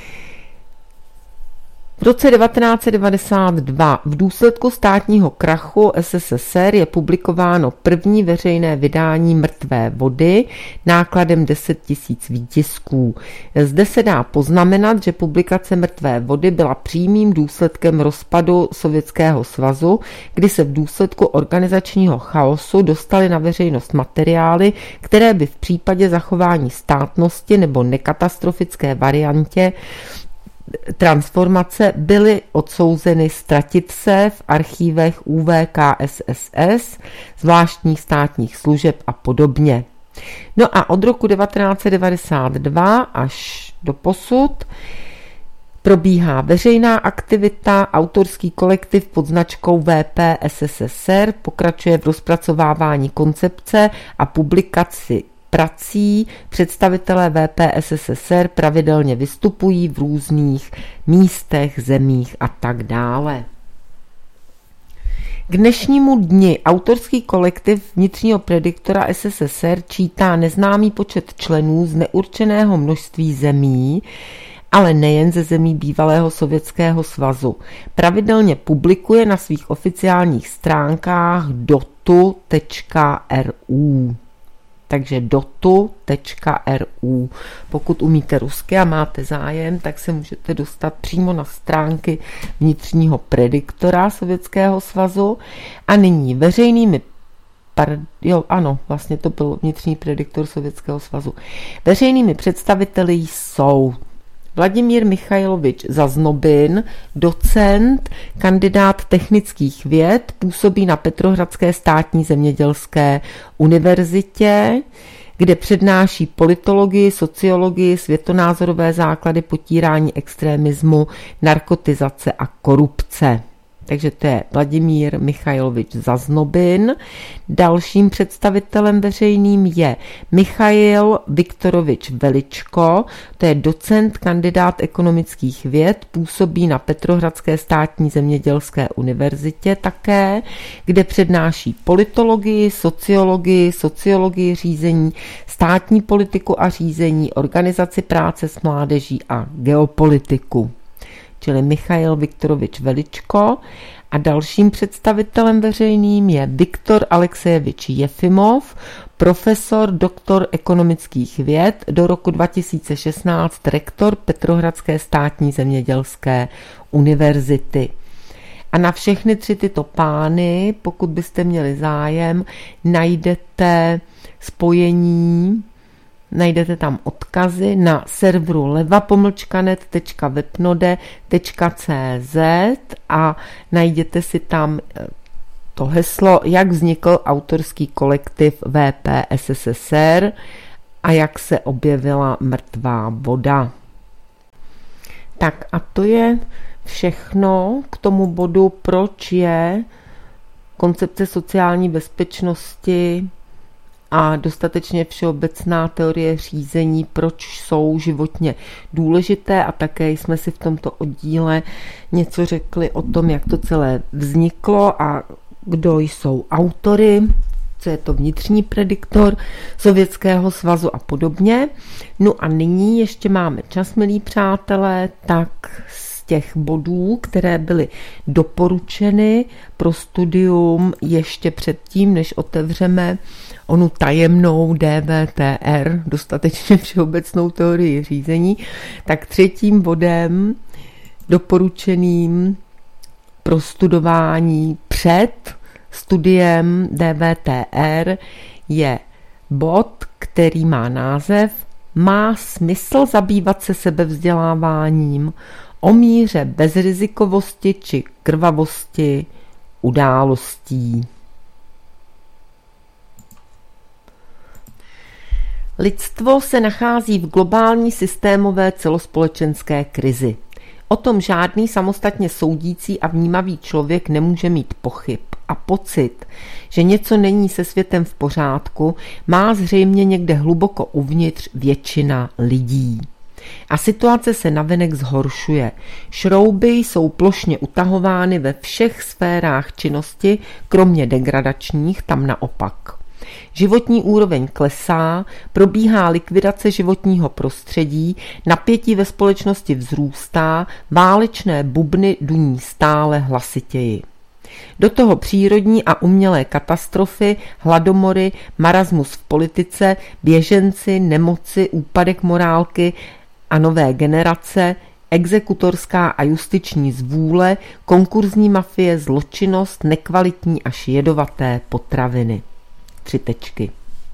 V roce devatenáct set devadesát dva v důsledku státního krachu S S S R je publikováno první veřejné vydání Mrtvé vody nákladem deset tisíc výtisků. Zde se dá poznamenat, že publikace Mrtvé vody byla přímým důsledkem rozpadu Sovětského svazu, kdy se v důsledku organizačního chaosu dostaly na veřejnost materiály, které by v případě zachování státnosti nebo nekatastrofické variantě transformace byly odsouzeny ztratit se v archívech U V K S S S, zvláštních státních služeb a podobně. No a od roku devatenáct set devadesát dva až do posud probíhá veřejná aktivita, autorský kolektiv pod značkou V P S S S R pokračuje v rozpracovávání koncepce a publikaci prací. Představitelé V P S S S R pravidelně vystupují v různých místech, zemích a tak dále. K dnešnímu dni autorský kolektiv vnitřního prediktora S S S R čítá neznámý počet členů z neurčeného množství zemí, ale nejen ze zemí bývalého Sovětského svazu. Pravidelně publikuje na svých oficiálních stránkách dotu tečka r u. Takže dotu tečka r u. Pokud umíte rusky a máte zájem, tak se můžete dostat přímo na stránky vnitřního prediktora Sovětského svazu a nyní veřejnými Par, jo, ano, vlastně to byl vnitřní prediktor Sovětského svazu. Veřejnými představiteli jsou Vladimír Michajlovič Zaznobin, docent, kandidát technických věd, působí na Petrohradské státní zemědělské univerzitě, kde přednáší politologii, sociologii, světonázorové základy potírání extremismu, narkotizace a korupce. Takže to je Vladimír Michajlovič Zaznobin. Dalším představitelem veřejným je Michail Viktorovič Veličko, to je docent, kandidát ekonomických věd, působí na Petrohradské státní zemědělské univerzitě také, kde přednáší politologii, sociologii, sociologii řízení, státní politiku a řízení, organizaci práce s mládeží a geopolitiku. Čili Michail Viktorovič Veličko, a dalším představitelem veřejným je Viktor Alexejevič Jefimov, profesor, doktor ekonomických věd, do roku dva tisíce šestnáct rektor Petrohradské státní zemědělské univerzity. A na všechny tři tyto pány, pokud byste měli zájem, najdete spojení, najdete tam odkazy na serveru leva pomlčka net tečka webnode tečka cé zet a najděte si tam to heslo, jak vznikl autorský kolektiv V P S S S R a jak se objevila mrtvá voda. Tak a to je všechno k tomu bodu, proč je koncepce sociální bezpečnosti a dostatečně všeobecná teorie řízení, proč jsou životně důležité, a také jsme si v tomto oddíle něco řekli o tom, jak to celé vzniklo a kdo jsou autory, co je to vnitřní prediktor Sovětského svazu a podobně. No a nyní ještě máme čas, milí přátelé, tak z těch bodů, které byly doporučeny pro studium ještě předtím, než otevřeme onu tajemnou D V T R, dostatečně všeobecnou teorii řízení, tak třetím bodem doporučeným pro studování před studiem D V T R je bod, který má název Má smysl zabývat se sebevzděláváním o míře bezrizikovosti či krvavosti událostí. Lidstvo se nachází v globální systémové celospolečenské krizi. O tom žádný samostatně soudící a vnímavý člověk nemůže mít pochyb a pocit, že něco není se světem v pořádku, má zřejmě někde hluboko uvnitř většina lidí. A situace se navenek zhoršuje. Šrouby jsou plošně utahovány ve všech sférách činnosti, kromě degradačních, tam naopak. Životní úroveň klesá, probíhá likvidace životního prostředí, napětí ve společnosti vzrůstá, válečné bubny duní stále hlasitěji. Do toho přírodní a umělé katastrofy, hladomory, marasmus v politice, běženci, nemoci, úpadek morálky a nové generace, exekutorská a justiční zvůle, konkurzní mafie, zločinnost, nekvalitní až jedovaté potraviny. Tři tečky.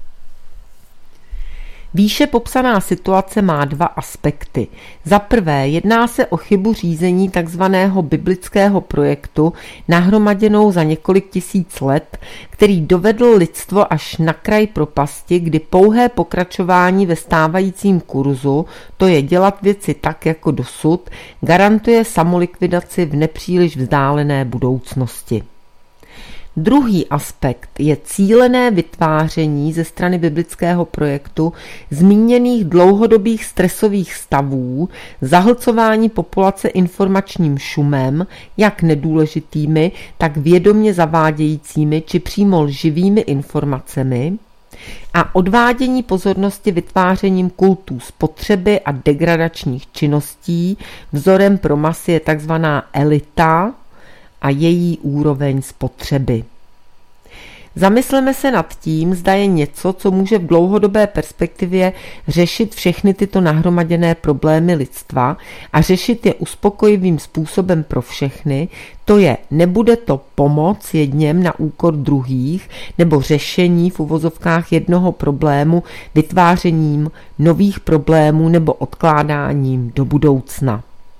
Výše popsaná situace má dva aspekty. Za prvé, jedná se o chybu řízení takzvaného biblického projektu nahromaděnou za několik tisíc let, který dovedl lidstvo až na kraj propasti, kdy pouhé pokračování ve stávajícím kurzu, to je dělat věci tak jako dosud, garantuje samolikvidaci v nepříliš vzdálené budoucnosti. Druhý aspekt je cílené vytváření ze strany biblického projektu zmíněných dlouhodobých stresových stavů, zahlcování populace informačním šumem, jak nedůležitými, tak vědomě zavádějícími či přímo lživými informacemi, a odvádění pozornosti vytvářením kultů spotřeby a degradačních činností. Vzorem pro masy je takzvaná elita a její úroveň spotřeby. Zamysleme se nad tím, zda je něco, co může v dlouhodobé perspektivě řešit všechny tyto nahromaděné problémy lidstva a řešit je uspokojivým způsobem pro všechny, to je, nebude to pomoc jedněm na úkor druhých nebo řešení v uvozovkách jednoho problému vytvářením nových problémů nebo odkládáním do budoucna.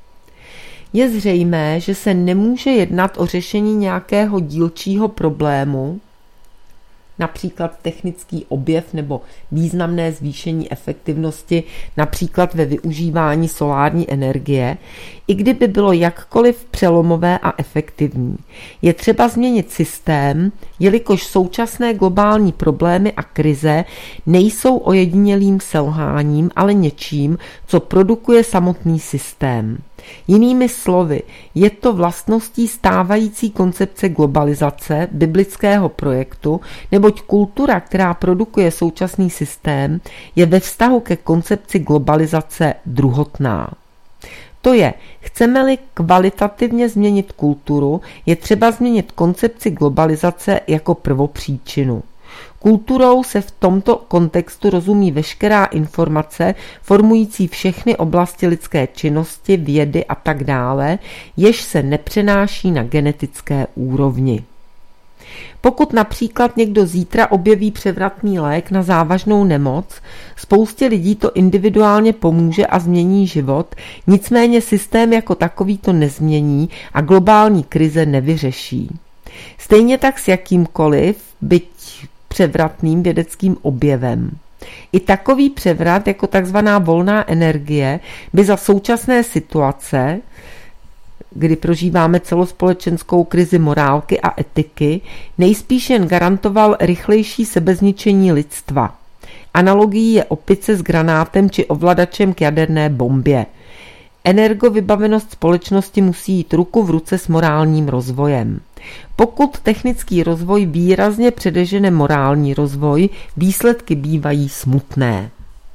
Je zřejmé, že se nemůže jednat o řešení nějakého dílčího problému, například technický objev nebo významné zvýšení efektivnosti, například ve využívání solární energie, i kdyby bylo jakkoliv přelomové a efektivní. Je třeba změnit systém, jelikož současné globální problémy a krize nejsou ojedinělým selháním, ale něčím, co produkuje samotný systém. Jinými slovy, je to vlastností stávající koncepce globalizace biblického projektu, neboť kultura, která produkuje současný systém, je ve vztahu ke koncepci globalizace druhotná. To je, chceme-li kvalitativně změnit kulturu, je třeba změnit koncepci globalizace jako prvopříčinu. Kulturou se v tomto kontextu rozumí veškerá informace formující všechny oblasti lidské činnosti, vědy a tak dále, jež se nepřenáší na genetické úrovni. Pokud například někdo zítra objeví převratný lék na závažnou nemoc, spoustě lidí to individuálně pomůže a změní život, nicméně systém jako takový to nezmění a globální krize nevyřeší. Stejně tak s jakýmkoliv, byť převratným vědeckým objevem. I takový převrat jako takzvaná volná energie by za současné situace, kdy prožíváme celospolečenskou krizi morálky a etiky, nejspíš jen garantoval rychlejší sebezničení lidstva. Analogií je opice s granátem či ovladačem k jaderné bombě. Energovybavenost společnosti musí jít ruku v ruce s morálním rozvojem. Pokud technický rozvoj výrazně předežene morální rozvoj, výsledky bývají smutné.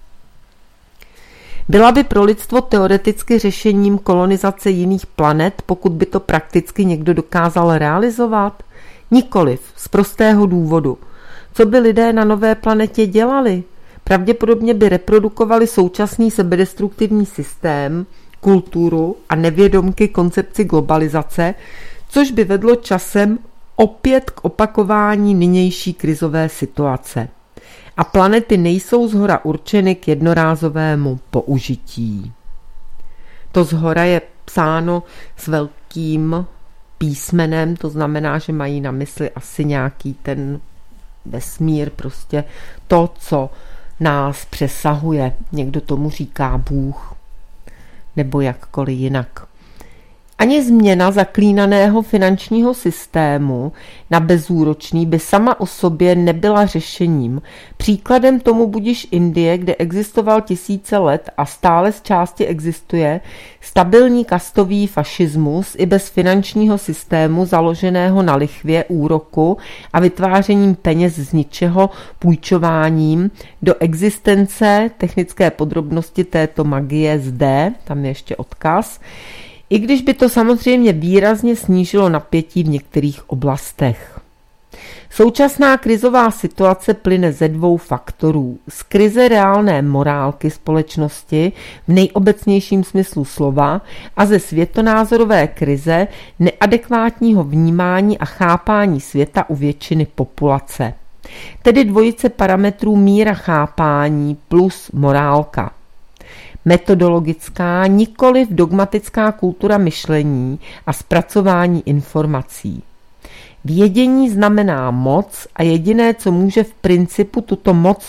Byla by pro lidstvo teoreticky řešením kolonizace jiných planet, pokud by to prakticky někdo dokázal realizovat? Nikoliv, z prostého důvodu. Co by lidé na nové planetě dělali? Pravděpodobně by reprodukovali současný sebedestruktivní systém, kulturu a nevědomky koncepci globalizace, což by vedlo časem opět k opakování nynější krizové situace. A planety nejsou zhora určeny k jednorázovému použití. To zhora je psáno s velkým písmenem, to znamená, že mají na mysli asi nějaký ten vesmír, prostě to, co nás přesahuje. Někdo tomu říká Bůh, nebo jakkoliv jinak. Ani změna zaklínaného finančního systému na bezúročný by sama o sobě nebyla řešením. Příkladem tomu budiž Indie, kde existoval tisíce let a stále z části existuje stabilní kastový fašismus i bez finančního systému založeného na lichvě, úroku a vytvářením peněz z ničeho, půjčováním do existence, technické podrobnosti této magie zde, tam je ještě odkaz, i když by to samozřejmě výrazně snížilo napětí v některých oblastech. Současná krizová situace plyne ze dvou faktorů. Z krize reálné morálky společnosti v nejobecnějším smyslu slova a ze světonázorové krize neadekvátního vnímání a chápání světa u většiny populace. Tedy dvojice parametrů míra chápání plus morálka. Metodologická, nikoliv dogmatická kultura myšlení a zpracování informací. Vědění znamená moc a jediné, co může v principu tuto moc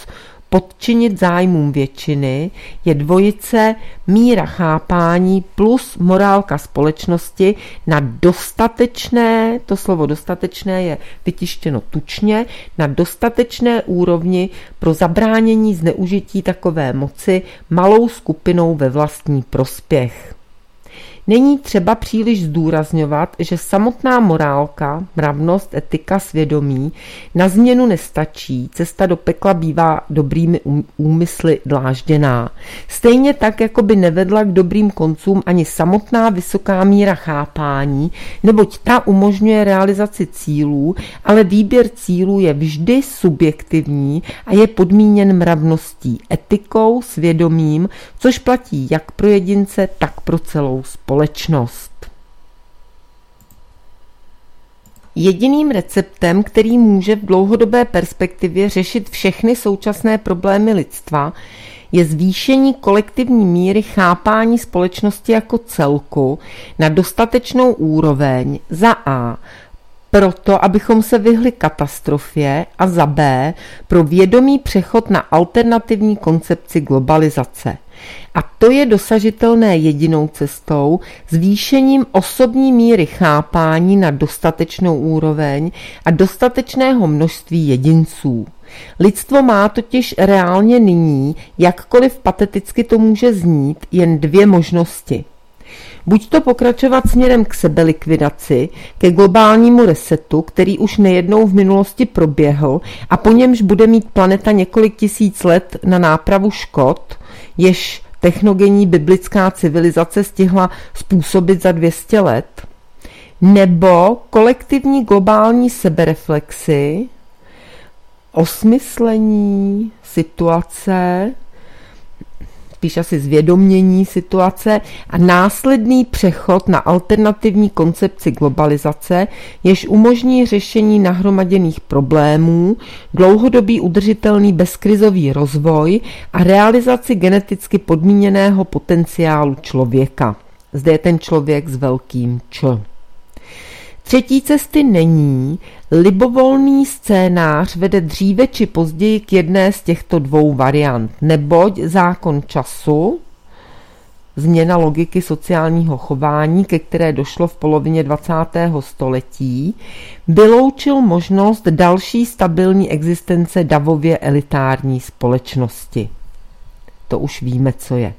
podčinit zájmům většiny, je dvojice míra chápání plus morálka společnosti na dostatečné, to slovo dostatečné je vytištěno tučně, na dostatečné úrovni pro zabránění zneužití takové moci malou skupinou ve vlastní prospěch. Není třeba příliš zdůrazňovat, že samotná morálka, mravnost, etika, svědomí na změnu nestačí, cesta do pekla bývá dobrými úmysly dlážděná. Stejně tak, jako by nevedla k dobrým koncům ani samotná vysoká míra chápání, neboť ta umožňuje realizaci cílů, ale výběr cílů je vždy subjektivní a je podmíněn mravností, etikou, svědomím, což platí jak pro jedince, tak pro celou společnost. Společnost. Jediným receptem, který může v dlouhodobé perspektivě řešit všechny současné problémy lidstva, je zvýšení kolektivní míry chápání společnosti jako celku na dostatečnou úroveň za A, proto, abychom se vyhli katastrofě, a za B, pro vědomý přechod na alternativní koncepci globalizace. A to je dosažitelné jedinou cestou, zvýšením osobní míry chápání na dostatečnou úroveň a dostatečného množství jedinců. Lidstvo má totiž reálně nyní, jakkoliv pateticky to může znít, jen dvě možnosti. Buď to pokračovat směrem k sebelikvidaci, ke globálnímu resetu, který už nejednou v minulosti proběhl a po němž bude mít planeta několik tisíc let na nápravu škod, jež technogenní biblická civilizace stihla způsobit za dvě stě let, nebo kolektivní globální sebereflexi, osmyslení situace, spíš asi zvědomění situace a následný přechod na alternativní koncepci globalizace, jež umožní řešení nahromaděných problémů, dlouhodobý udržitelný bezkrizový rozvoj a realizaci geneticky podmíněného potenciálu člověka. Zde je ten člověk s velkým Č. Třetí cesty není, libovolný scénář vede dříve či později k jedné z těchto dvou variant, neboť zákon času, změna logiky sociálního chování, ke které došlo v polovině dvacátého století, vyloučil možnost další stabilní existence davově elitární společnosti. To už víme, co je.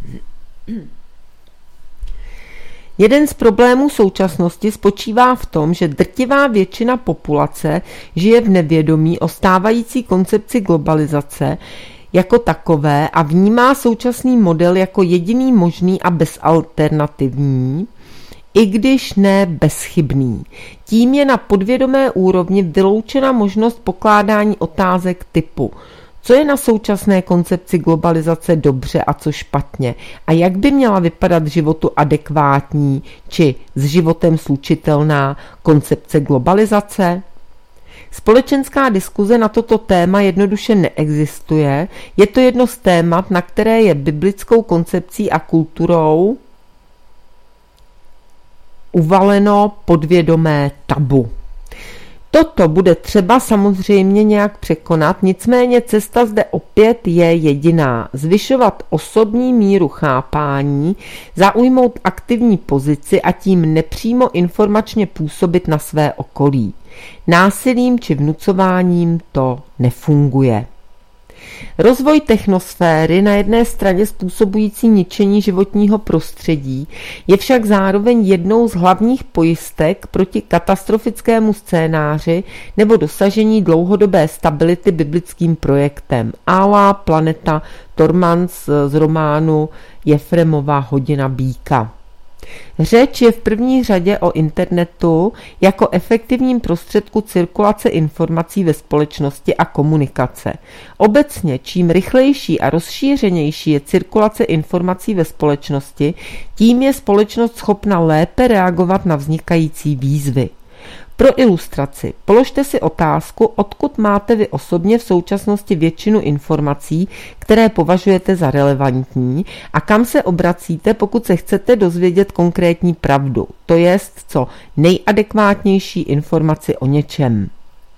Jeden z problémů současnosti spočívá v tom, že drtivá většina populace žije v nevědomí o stávající koncepci globalizace jako takové a vnímá současný model jako jediný možný a bezalternativní, i když ne bezchybný. Tím je na podvědomé úrovni vyloučena možnost pokládání otázek typu: co je na současné koncepci globalizace dobře a co špatně? A jak by měla vypadat životu adekvátní či s životem slučitelná koncepce globalizace? Společenská diskuze na toto téma jednoduše neexistuje. Je to jedno z témat, na které je biblickou koncepcí a kulturou uvaleno podvědomé tabu. Toto bude třeba samozřejmě nějak překonat, nicméně cesta zde opět je jediná. Zvyšovat osobní míru chápání, zaujmout aktivní pozici a tím nepřímo informačně působit na své okolí. Násilím či vnucováním to nefunguje. Rozvoj technosféry, na jedné straně způsobující ničení životního prostředí, je však zároveň jednou z hlavních pojistek proti katastrofickému scénáři nebo dosažení dlouhodobé stability biblickým projektem. Ala planeta Tormans z románu Jefremova hodina býka. Řeč je v první řadě o internetu jako efektivním prostředku cirkulace informací ve společnosti a komunikace. Obecně, čím rychlejší a rozšířenější je cirkulace informací ve společnosti, tím je společnost schopna lépe reagovat na vznikající výzvy. Pro ilustraci, položte si otázku, odkud máte vy osobně v současnosti většinu informací, které považujete za relevantní, a kam se obracíte, pokud se chcete dozvědět konkrétní pravdu, to jest co nejadekvátnější informaci o něčem.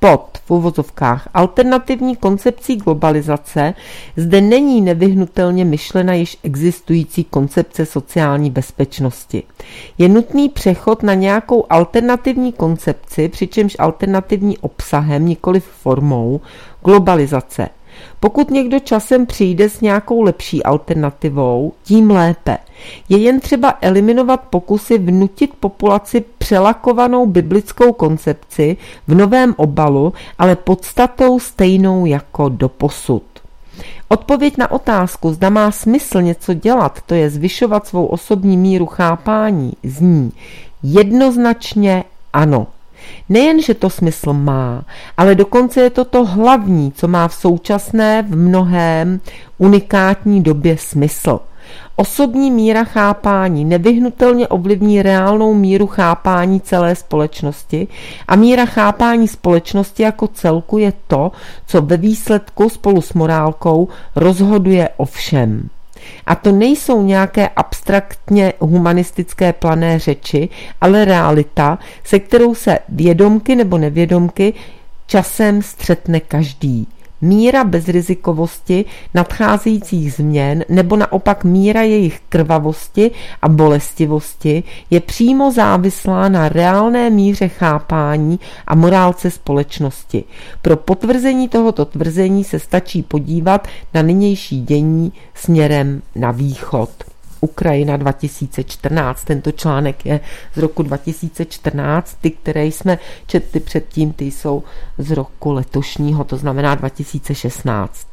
pod v uvozovkách alternativní koncepcí globalizace zde není nevyhnutelně myšlena již existující koncepce sociální bezpečnosti. Je nutný přechod na nějakou alternativní koncepci, přičemž alternativní obsahem, nikoliv formou, globalizace. Pokud někdo časem přijde s nějakou lepší alternativou, tím lépe. Je jen třeba eliminovat pokusy vnutit populaci přelakovanou biblickou koncepci v novém obalu, ale podstatou stejnou jako doposud. Odpověď na otázku, zda má smysl něco dělat, to je zvyšovat svou osobní míru chápání, zní jednoznačně ano. Nejen, že to smysl má, ale dokonce je to to hlavní, co má v současné, v mnohém unikátní době smysl. Osobní míra chápání nevyhnutelně ovlivní reálnou míru chápání celé společnosti a míra chápání společnosti jako celku je to, co ve výsledku spolu s morálkou rozhoduje o všem. A to nejsou nějaké abstraktně humanistické plané řeči, ale realita, se kterou se vědomky nebo nevědomky časem střetne každý. Míra bezrizikovosti nadcházejících změn nebo naopak míra jejich krvavosti a bolestivosti je přímo závislá na reálné míře chápání a morálce společnosti. Pro potvrzení tohoto tvrzení se stačí podívat na nynější dění směrem na východ. Ukrajina dva tisíce čtrnáct. Tento článek je z roku dva tisíce čtrnáct, ty, které jsme četli předtím, ty jsou z roku letošního, to znamená dva tisíce šestnáct.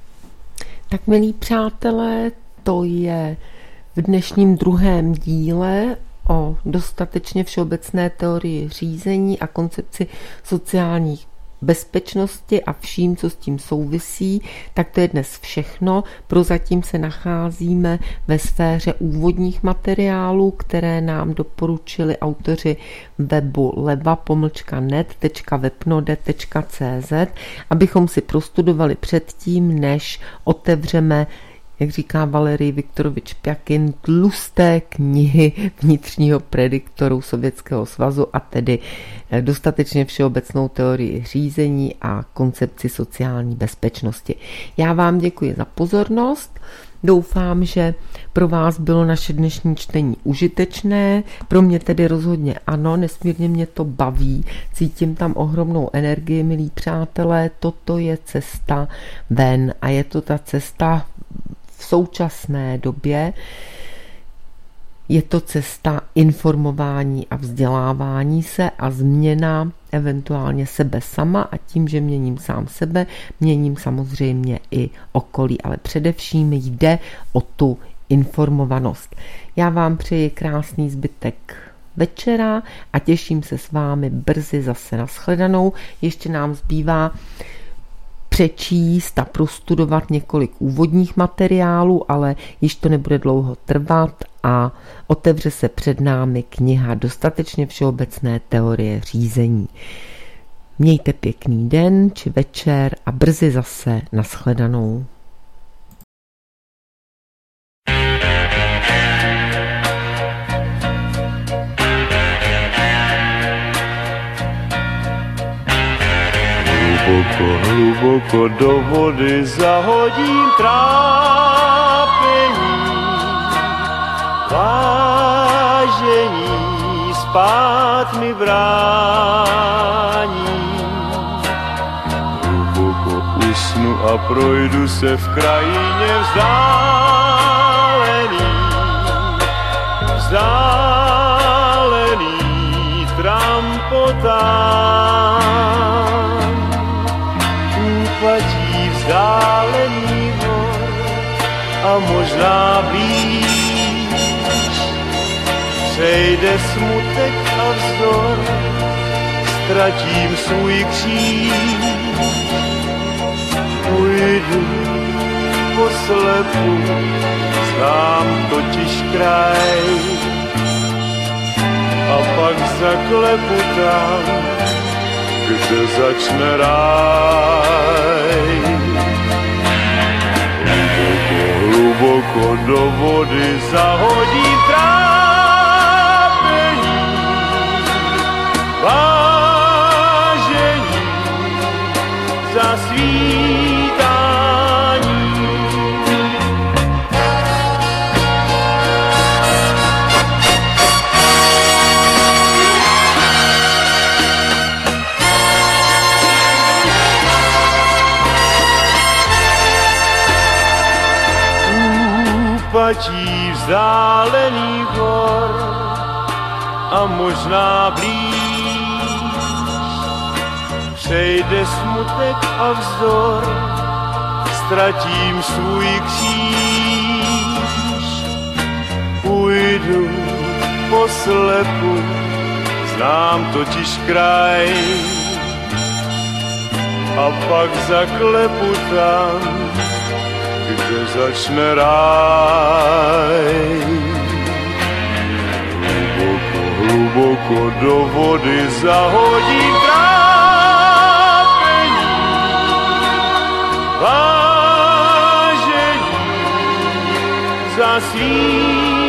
Tak milí přátelé, to je v dnešním druhém díle o dostatečně všeobecné teorii řízení a koncepci sociálních bezpečnosti a vším, co s tím souvisí, tak to je dnes všechno. Prozatím se nacházíme ve sféře úvodních materiálů, které nám doporučili autoři webu leva pomlčka net tečka webnode tečka cz, abychom si prostudovali předtím, než otevřeme, jak říká Valerij Viktorovič Pjakin, tlusté knihy vnitřního prediktoru Sovětského svazu a tedy dostatečně všeobecnou teorii řízení a koncepci sociální bezpečnosti. Já vám děkuji za pozornost. Doufám, že pro vás bylo naše dnešní čtení užitečné. Pro mě tedy rozhodně ano, nesmírně mě to baví. Cítím tam ohromnou energii, milí přátelé. Toto je cesta ven a je to ta cesta v současné době. Je to cesta informování a vzdělávání se a změna eventuálně sebe sama a tím, že měním sám sebe, měním samozřejmě i okolí, ale především jde o tu informovanost. Já vám přeji krásný zbytek večera a těším se s vámi brzy zase na shledanou. Ještě nám zbývá přečíst a prostudovat několik úvodních materiálů, ale již to nebude dlouho trvat a otevře se před námi kniha Dostatečně všeobecné teorie řízení. Mějte pěkný den či večer a brzy zase na shledanou. Hluboko, hluboko do vody zahodím trápení, vážení spát mi brání. Hluboko usnu a projdu se v krajině vzdálený, vzdálený trampotán. Úpatí vzdálený hor a možná blíž přejde smutek a vzdor, ztratím svůj kříž. Půjdu poslepu, znám totiž kraj a pak zaklepu tam, kde začne ráj. Hluboko, hluboko do vody zahodím trápení, vážení stratí vzdálených hor a možná blíž přejde smutek a vzdor, ztratím svůj kříž. Půjdu po slepu, znám totiž kraj, a pak zaklepu tam, kde začne ráj. Hluboko, hluboko do vody zahodím trápení, vážení za svým